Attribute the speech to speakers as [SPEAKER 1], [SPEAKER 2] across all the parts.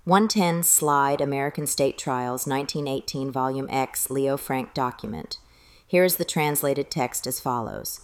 [SPEAKER 1] 110 Slide American State Trials 1918 Volume X Leo Frank document. Here is the translated text as follows.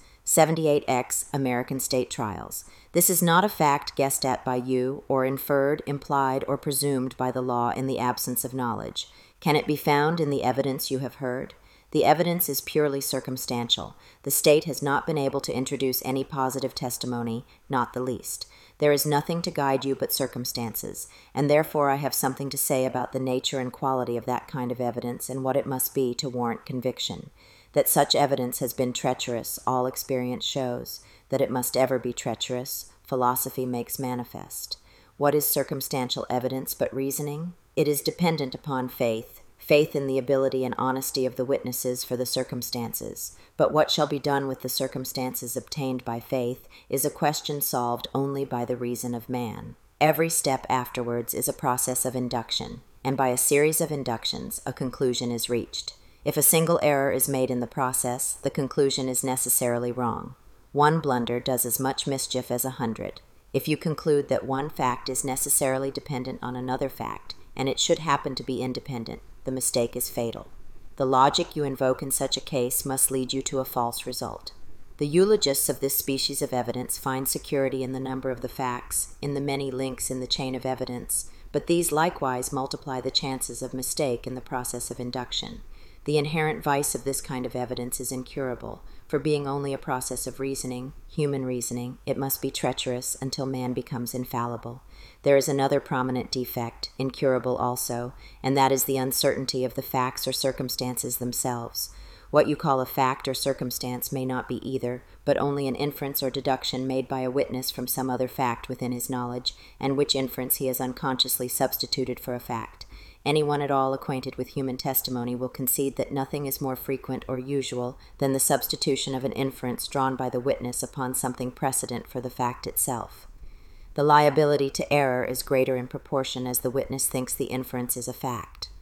[SPEAKER 1] 78X American State Trials. This is not a fact guessed at by you, or inferred, implied, or presumed by the law in the absence of knowledge. Can it be found in the evidence you have heard? The evidence is purely circumstantial. The state has not been able to introduce any positive testimony, not the least. There is nothing to guide you but circumstances, and therefore I have something to say about the nature and quality of that kind of evidence and what it must be to warrant conviction. That such evidence has been treacherous, all experience shows. That it must ever be treacherous, philosophy makes manifest. What is circumstantial evidence but reasoning? It is dependent upon faith in the ability and honesty of the witnesses for the circumstances. But what shall be done with the circumstances obtained by faith is a question solved only by the reason of man. Every step afterwards is a process of induction, and by a series of inductions a conclusion is reached. If a single error is made in the process, the conclusion is necessarily wrong. One blunder does as much mischief as 100. If you conclude that one fact is necessarily dependent on another fact, and it should happen to be independent, the mistake is fatal. The logic you invoke in such a case must lead you to a false result. The eulogists of this species of evidence find security in the number of the facts, in the many links in the chain of evidence, but these likewise multiply the chances of mistake in the process of induction. The inherent vice of this kind of evidence is incurable, for being only a process of reasoning, human reasoning, it must be treacherous until man becomes infallible. There is another prominent defect, incurable also, and that is the uncertainty of the facts or circumstances themselves. What you call a fact or circumstance may not be either, but only an inference or deduction made by a witness from some other fact within his knowledge, and which inference he has unconsciously substituted for a fact. Anyone at all acquainted with human testimony will concede that nothing is more frequent or usual than the substitution of an inference drawn by the witness upon something precedent for the fact itself. The liability to error is greater in proportion as the witness thinks the inference is a fact.